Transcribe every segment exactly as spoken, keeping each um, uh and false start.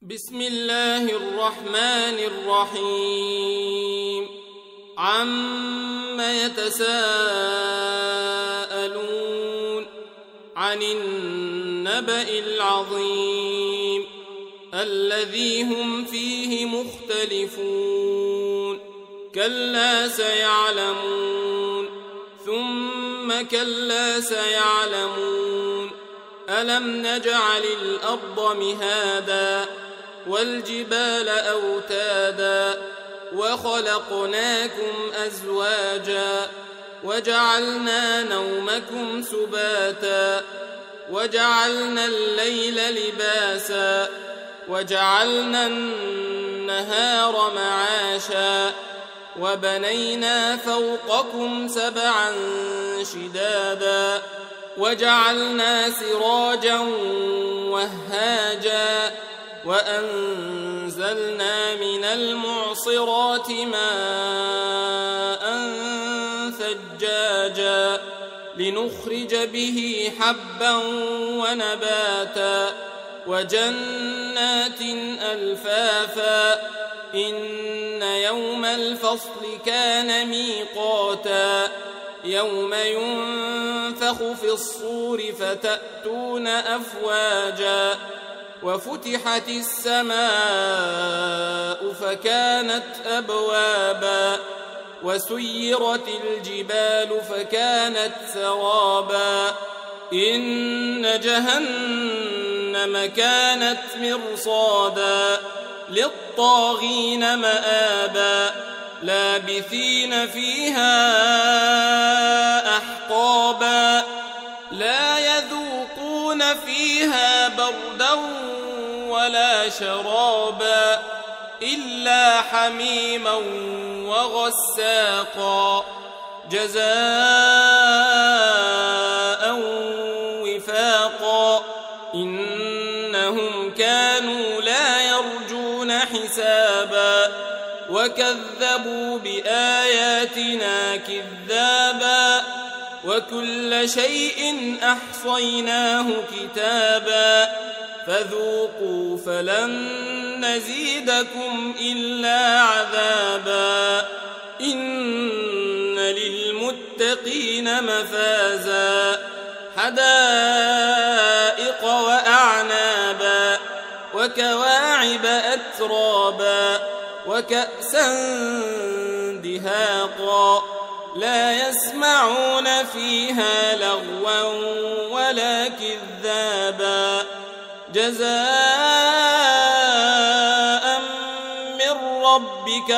بسم الله الرحمن الرحيم عم يتساءلون عن النبأ العظيم الذي هم فيه مختلفون كلا سيعلمون ثم كلا سيعلمون ألم نجعل الأرض مهادا والجبال أوتادا وخلقناكم أزواجا وجعلنا نومكم سباتا وجعلنا الليل لباسا وجعلنا النهار معاشا وبنينا فوقكم سبعا شدادا وجعلنا سراجا وهاجا وأنزلنا من المعصرات ماء ثجاجا لنخرج به حبا ونباتا وجنات ألفافا إن يوم الفصل كان ميقاتا يوم ينفخ في الصور فتأتون أفواجا وفتحت السماء فكانت أبوابا وسيرت الجبال فكانت سرابا إن جهنم كانت مرصادا للطاغين مآبا لابثين فيها أحقابا لا يذوقون فيها بردا ولا شرابا إلا حميما وغساقا جزاء وفاقا إنهم كانوا لا يرجون حسابا وكذبوا بآياتنا كذابا وكل شيء أحصيناه كتابا فذوقوا فلن نزيدكم إلا عذابا إن للمتقين مفازا حدائق وأعنابا وكواعب أترابا وكأسا دهاقا لا يسمعون فيها لغوا ولا كذابا جزاء من ربك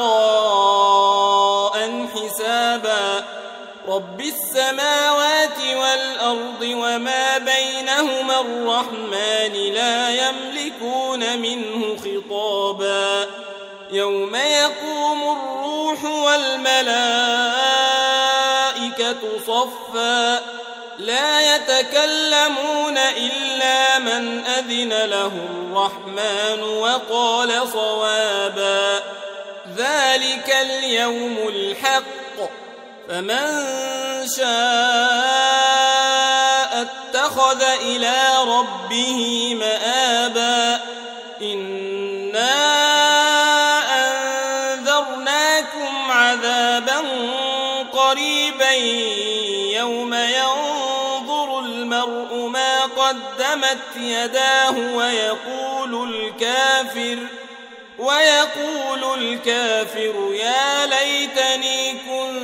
عطاء حسابا رب السماوات والأرض وما بينهما الرحمن لا يملكون منه خطابا يوم يقوم الروح والملائكة صفا لا يتكلمون إلا من أذن له الرحمن وقال صوابا ذلك اليوم الحق فمن شاء اتخذ إلى ربه مآبا إنا أنذرناكم عذابا قريبا يوم ينظر المرء ما قدمت يداه ويقول الكافر ويقول الكافر يا ليتني كنت